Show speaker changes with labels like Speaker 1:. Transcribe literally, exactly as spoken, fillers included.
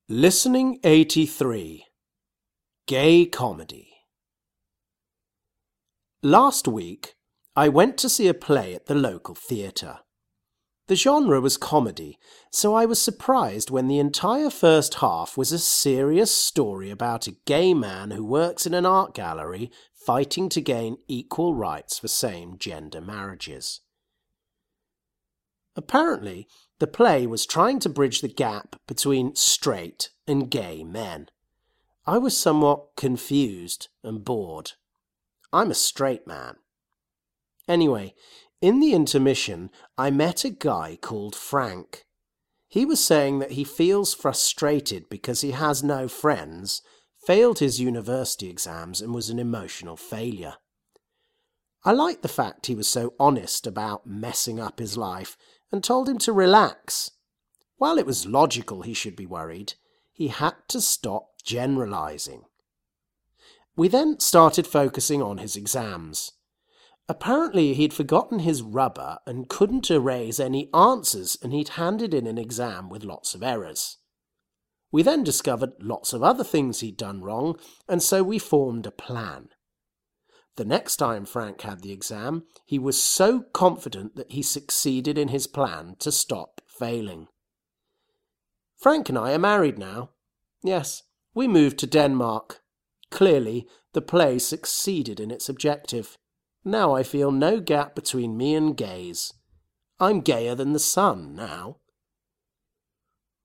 Speaker 1: Listening eighty-three. Gay Comedy. Last week, I went to see a play at the local theatre. The genre was comedy, so I was surprised when the entire first half was a serious story about a gay man who works in an art gallery fighting to gain equal rights for same-gender marriages. Apparently, the play was trying to bridge the gap between straight and gay men. I was somewhat confused and bored. I'm a straight man. Anyway, in the intermission, I met a guy called Frank. He was saying that he feels frustrated because he has no friends, failed his university exams, and was an emotional failure. I liked the fact he was so honest about messing up his life and told him to relax. While it was logical he should be worried, he had to stop generalizing. We then started focusing on his exams. Apparently he'd forgotten his rubber and couldn't erase any answers, and he'd handed in an exam with lots of errors. We then discovered lots of other things he'd done wrong, and so we formed a plan. The next time Frank had the exam, he was so confident that he succeeded in his plan to stop failing. Frank and I are married now. Yes, we moved to Denmark. Clearly, the play succeeded in its objective. Now I feel no gap between me and gays. I'm gayer than the sun now.